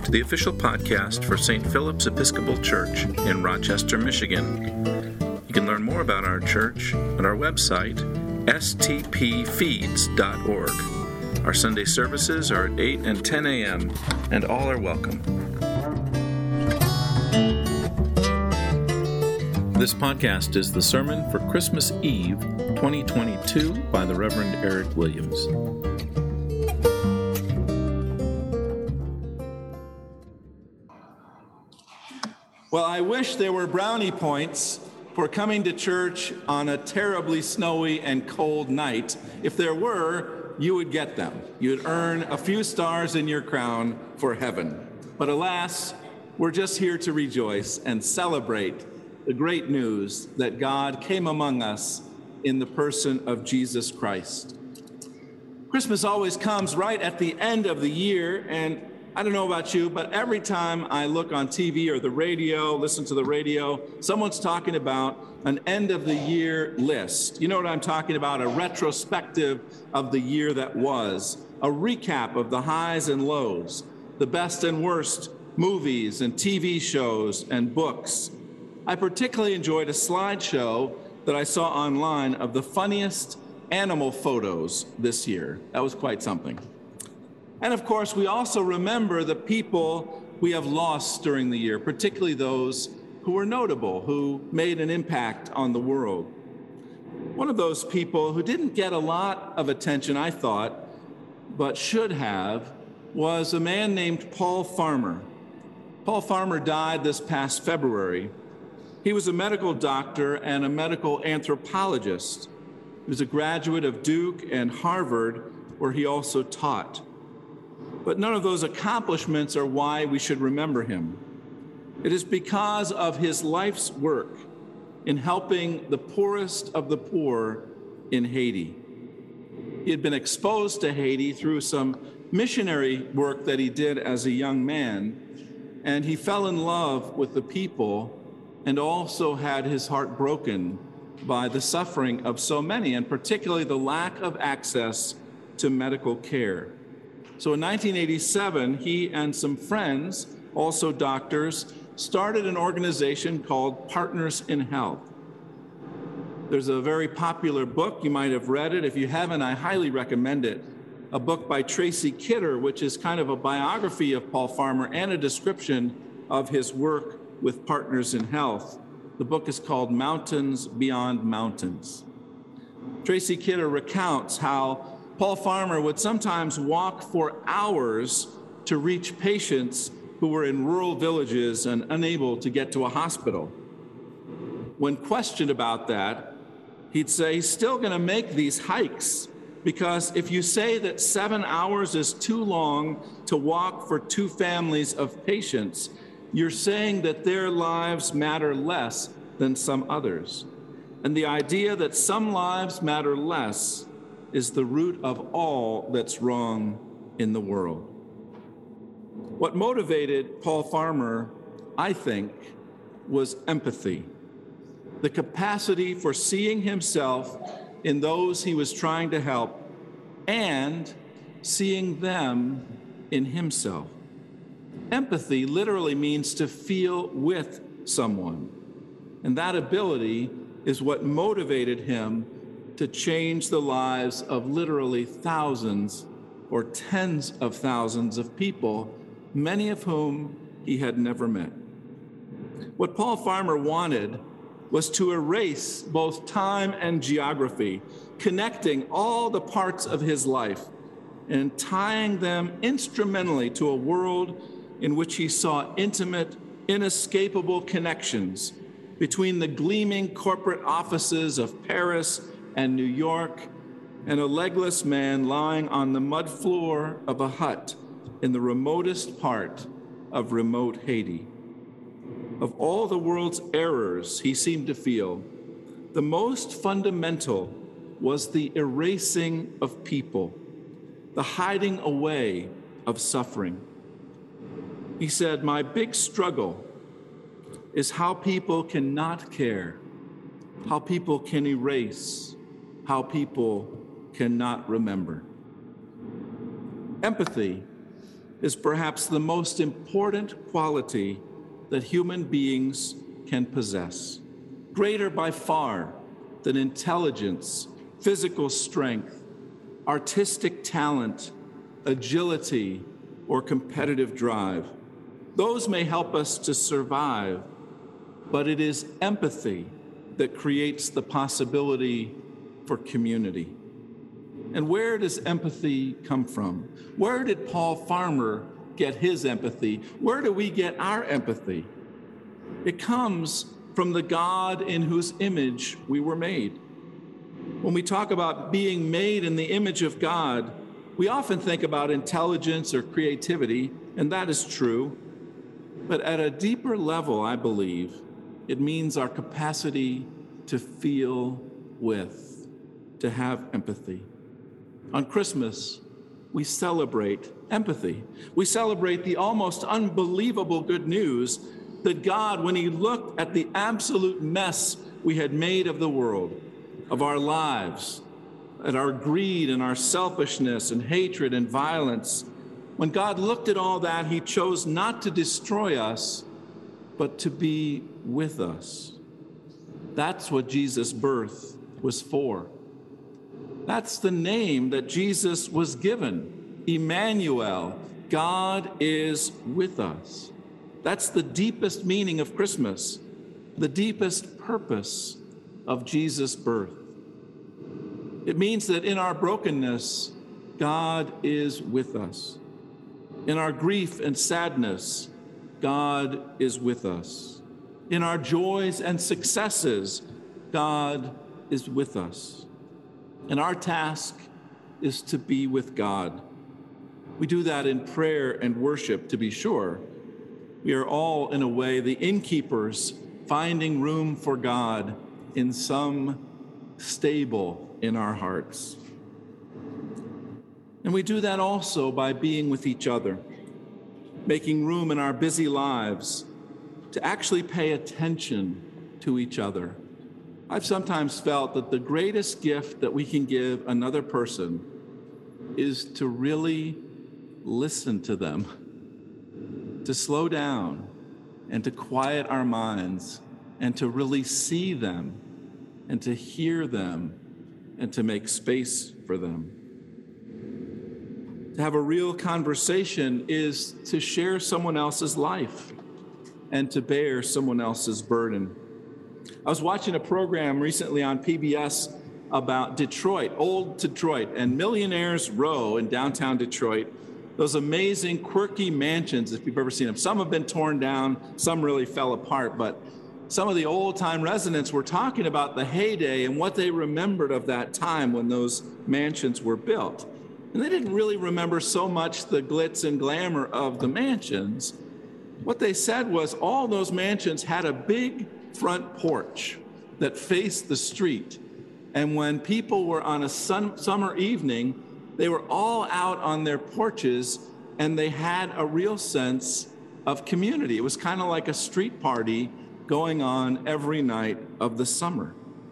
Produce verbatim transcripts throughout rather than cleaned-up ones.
to the official podcast for Saint Philip's Episcopal Church in Rochester, Michigan. You can learn more about our church at our website, s t p feeds dot org. Our Sunday services are at eight and ten a.m., and all are welcome. This podcast is the sermon for Christmas Eve, twenty twenty-two, by the Reverend Eric Williams. Well, I wish there were brownie points for coming to church on a terribly snowy and cold night. If there were, you would get them. You'd earn a few stars in your crown for heaven. But alas, we're just here to rejoice and celebrate the great news that God came among us in the person of Jesus Christ. Christmas always comes right at the end of the year, and I don't know about you, but every time I look on T V or the radio, listen to the radio, someone's talking about an end of the year list. You know what I'm talking about? A retrospective of the year that was, a recap of the highs and lows, the best and worst movies and T V shows and books. I particularly enjoyed a slideshow that I saw online of the funniest animal photos this year. That was quite something. And of course, we also remember the people we have lost during the year, particularly those who were notable, who made an impact on the world. One of those people who didn't get a lot of attention, I thought, but should have, was a man named Paul Farmer. Paul Farmer died this past February. He was a medical doctor and a medical anthropologist. He was a graduate of Duke and Harvard, where he also taught. But none of those accomplishments are why we should remember him. It is because of his life's work in helping the poorest of the poor in Haiti. He had been exposed to Haiti through some missionary work that he did as a young man, and he fell in love with the people and also had his heart broken by the suffering of so many, and particularly the lack of access to medical care. So in nineteen eighty-seven, he and some friends, also doctors, started an organization called Partners in Health. There's a very popular book. You might have read it. If you haven't, I highly recommend it. A book by Tracy Kidder, which is kind of a biography of Paul Farmer and a description of his work with Partners in Health. The book is called Mountains Beyond Mountains. Tracy Kidder recounts how Paul Farmer would sometimes walk for hours to reach patients who were in rural villages and unable to get to a hospital. When questioned about that, he'd say he's still going to make these hikes because if you say that seven hours is too long to walk for two families of patients, you're saying that their lives matter less than some others. And the idea that some lives matter less is the root of all that's wrong in the world. What motivated Paul Farmer, I think, was empathy, the capacity for seeing himself in those he was trying to help and seeing them in himself. Empathy literally means to feel with someone, and that ability is what motivated him to change the lives of literally thousands or tens of thousands of people, many of whom he had never met. What Paul Farmer wanted was to erase both time and geography, connecting all the parts of his life and tying them instrumentally to a world in which he saw intimate, inescapable connections between the gleaming corporate offices of Paris and New York, and a legless man lying on the mud floor of a hut in the remotest part of remote Haiti. Of all the world's errors, he seemed to feel, the most fundamental was the erasing of people, the hiding away of suffering. He said, "My big struggle is how people cannot care, how people can erase, how people cannot remember." Empathy is perhaps the most important quality that human beings can possess, greater by far than intelligence, physical strength, artistic talent, agility, or competitive drive. Those may help us to survive, but it is empathy that creates the possibility for community. And where does empathy come from? Where did Paul Farmer get his empathy? Where do we get our empathy? It comes from the God in whose image we were made. When we talk about being made in the image of God, we often think about intelligence or creativity, and that is true. But at a deeper level, I believe, it means our capacity to feel with, to have empathy. On Christmas, we celebrate empathy. We celebrate the almost unbelievable good news that God, when he looked at the absolute mess we had made of the world, of our lives, at our greed and our selfishness and hatred and violence, when God looked at all that, he chose not to destroy us, but to be with us. That's what Jesus' birth was for. That's the name that Jesus was given, Emmanuel, God is with us. That's the deepest meaning of Christmas, the deepest purpose of Jesus' birth. It means that in our brokenness, God is with us. In our grief and sadness, God is with us. In our joys and successes, God is with us. And our task is to be with God. We do that in prayer and worship, to be sure. We are all, in a way, the innkeepers finding room for God in some stable in our hearts. And we do that also by being with each other, making room in our busy lives to actually pay attention to each other. I've sometimes felt that the greatest gift that we can give another person is to really listen to them, to slow down and to quiet our minds and to really see them and to hear them and to make space for them. To have a real conversation is to share someone else's life and to bear someone else's burden. I was watching a program recently on P B S about Detroit, old Detroit, and Millionaires Row in downtown Detroit. Those amazing, quirky mansions, if you've ever seen them. Some have been torn down, some really fell apart, but some of the old-time residents were talking about the heyday and what they remembered of that time when those mansions were built. And they didn't really remember so much the glitz and glamour of the mansions. What they said was all those mansions had a big front porch that faced the street. And when people were on a sun, summer evening, they were all out on their porches and they had a real sense of community. It was kind of like a street party going on every night of the summer.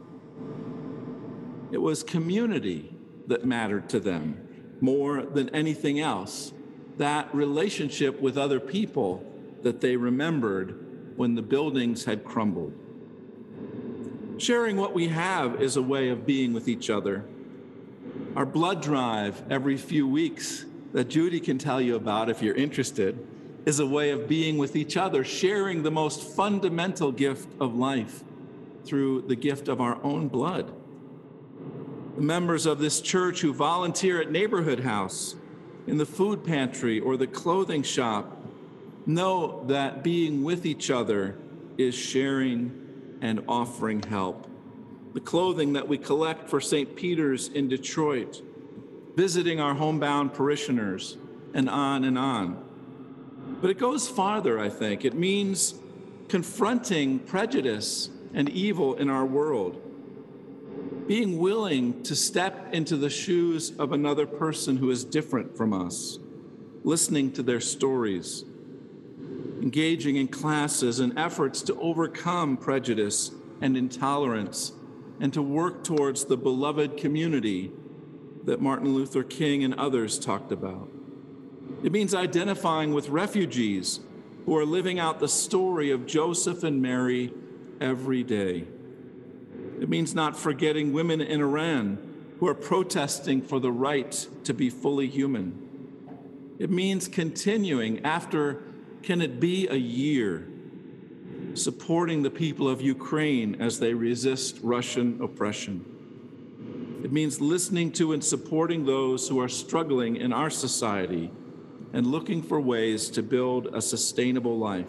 It was community that mattered to them more than anything else. That relationship with other people that they remembered when the buildings had crumbled. Sharing what we have is a way of being with each other. Our blood drive every few weeks that Judy can tell you about if you're interested is a way of being with each other, sharing the most fundamental gift of life through the gift of our own blood. The members of this church who volunteer at Neighborhood House, in the food pantry or the clothing shop, know that being with each other is sharing and offering help. The clothing that we collect for Saint Peter's in Detroit, visiting our homebound parishioners, and on and on. But it goes farther, I think. It means confronting prejudice and evil in our world, being willing to step into the shoes of another person who is different from us, listening to their stories, engaging in classes and efforts to overcome prejudice and intolerance, and to work towards the beloved community that Martin Luther King and others talked about. It means identifying with refugees who are living out the story of Joseph and Mary every day. It means not forgetting women in Iran who are protesting for the right to be fully human. It means continuing after, can it be a year, supporting the people of Ukraine as they resist Russian oppression. It means listening to and supporting those who are struggling in our society and looking for ways to build a sustainable life.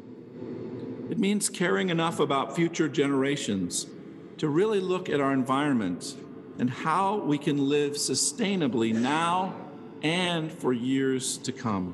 It means caring enough about future generations to really look at our environment and how we can live sustainably now and for years to come.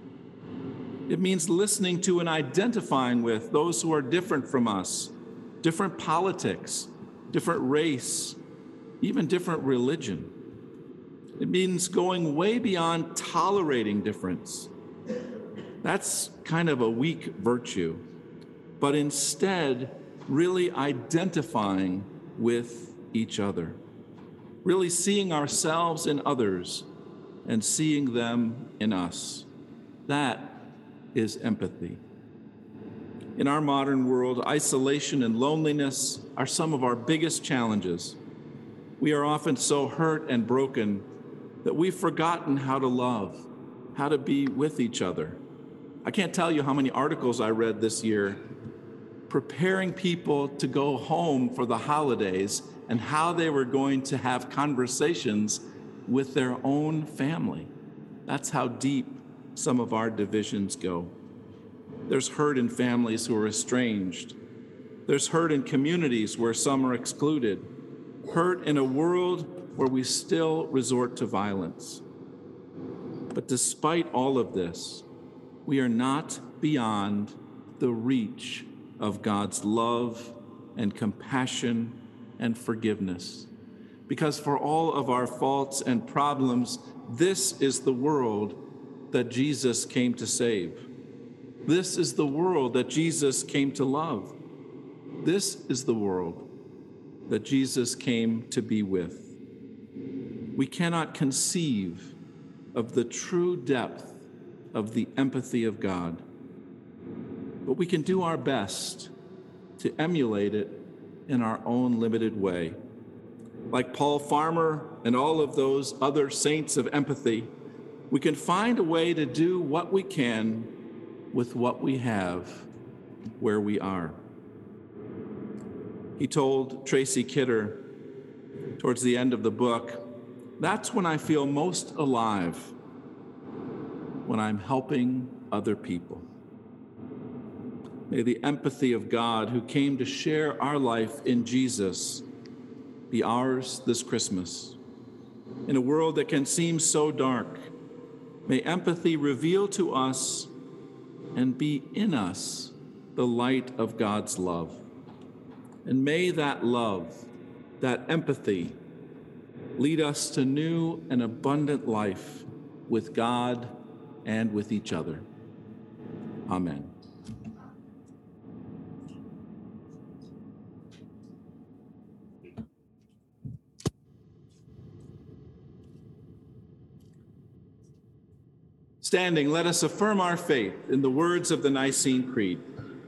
It means listening to and identifying with those who are different from us, different politics, different race, even different religion. It means going way beyond tolerating difference. That's kind of a weak virtue, but instead really identifying with each other, really seeing ourselves in others and seeing them in us. That is empathy. In our modern world, isolation and loneliness are some of our biggest challenges. We are often so hurt and broken that we've forgotten how to love, how to be with each other. I can't tell you how many articles I read this year preparing people to go home for the holidays and how they were going to have conversations with their own family. That's how deep some of our divisions go. There's hurt in families who are estranged. There's hurt in communities where some are excluded. Hurt in a world where we still resort to violence. But despite all of this, we are not beyond the reach of God's love and compassion and forgiveness. Because for all of our faults and problems, this is the world that Jesus came to save. This is the world that Jesus came to love. This is the world that Jesus came to be with. We cannot conceive of the true depth of the empathy of God, but we can do our best to emulate it in our own limited way. Like Paul Farmer and all of those other saints of empathy, we can find a way to do what we can with what we have where we are. He told Tracy Kidder towards the end of the book, "That's when I feel most alive, when I'm helping other people." May the empathy of God, who came to share our life in Jesus, be ours this Christmas. In a world that can seem so dark, may empathy reveal to us and be in us the light of God's love. And may that love, that empathy, lead us to new and abundant life with God and with each other. Amen. Standing, let us affirm our faith in the words of the Nicene Creed.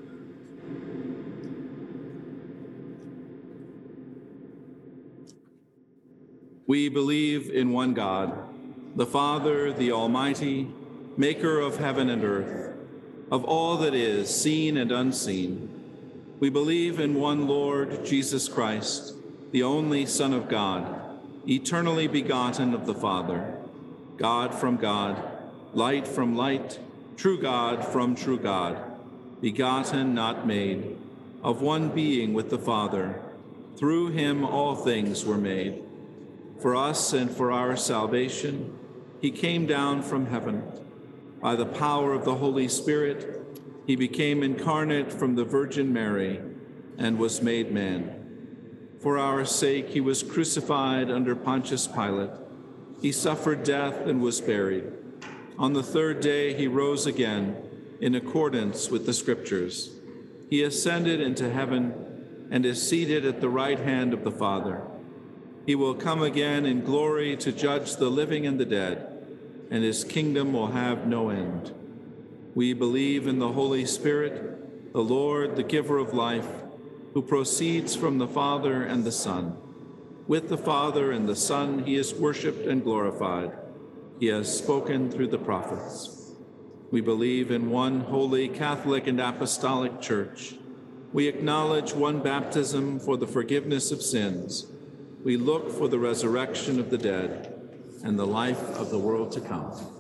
We believe in one God, the Father, the Almighty, maker of heaven and earth, of all that is seen and unseen. We believe in one Lord, Jesus Christ, the only Son of God, eternally begotten of the Father, God from God, light from light, true God from true God, begotten, not made, of one being with the Father. Through him all things were made. For us and for our salvation, he came down from heaven. By the power of the Holy Spirit, he became incarnate from the Virgin Mary and was made man. For our sake, he was crucified under Pontius Pilate. He suffered death and was buried. On the third day, he rose again in accordance with the Scriptures. He ascended into heaven and is seated at the right hand of the Father. He will come again in glory to judge the living and the dead, and his kingdom will have no end. We believe in the Holy Spirit, the Lord, the giver of life, who proceeds from the Father and the Son. With the Father and the Son he is worshiped and glorified. He has spoken through the prophets. We believe in one holy Catholic and Apostolic Church. We acknowledge one baptism for the forgiveness of sins. We look for the resurrection of the dead and the life of the world to come.